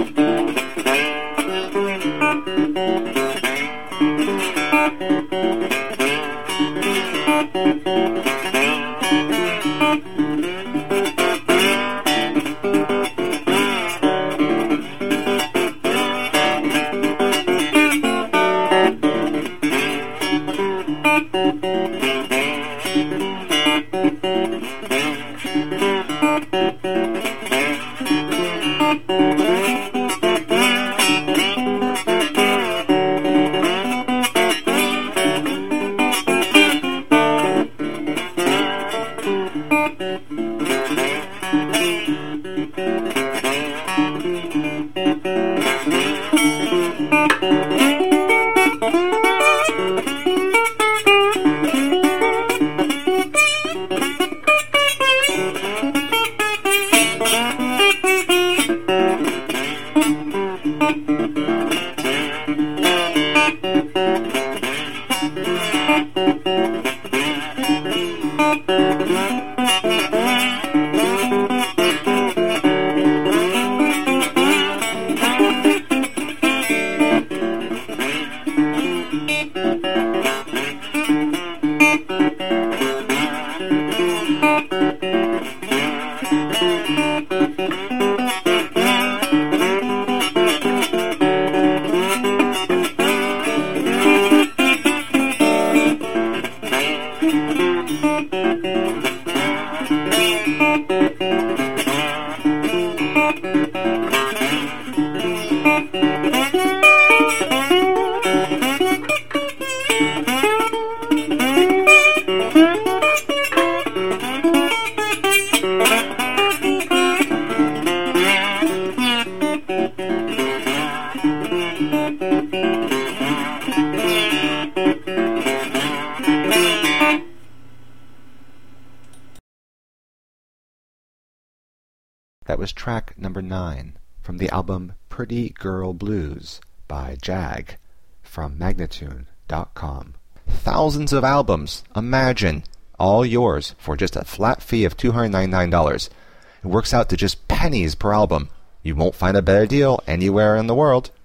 That was track number 9 from the album Pretty Girl Blues by Jag from Magnatune.com. Thousands of albums, imagine, all yours for just a flat fee of $299. It works out to just pennies per album. You won't find a better deal anywhere in the world.